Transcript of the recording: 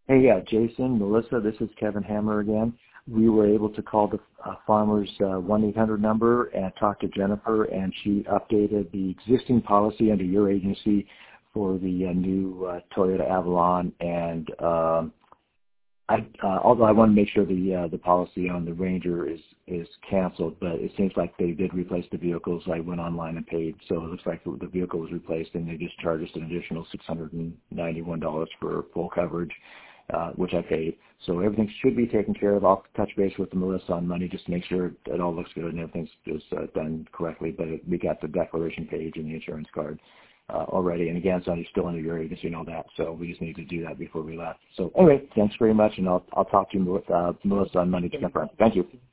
Hey, Jason, Melissa, this is Kevin Hammer again. We were able to call the farmer's 1-800 number and talk to Jennifer, and she updated the existing policy under your agency for the new Toyota Avalon. And although I want to make sure the policy on the Ranger is canceled, but it seems like they did replace the vehicles. I went online and paid, so it looks like the vehicle was replaced, and they just charged us an additional $691 for full coverage, which I paid. So everything should be taken care of. I'll touch base with Melissa on Monday just to make sure it all looks good and everything's just done correctly. But we got the declaration page and the insurance card already. And again, it's still under your agency and all that. So we just need to do that before we left. So anyway, thanks very much, and I'll talk to you with Melissa on Monday to confirm. Thank you.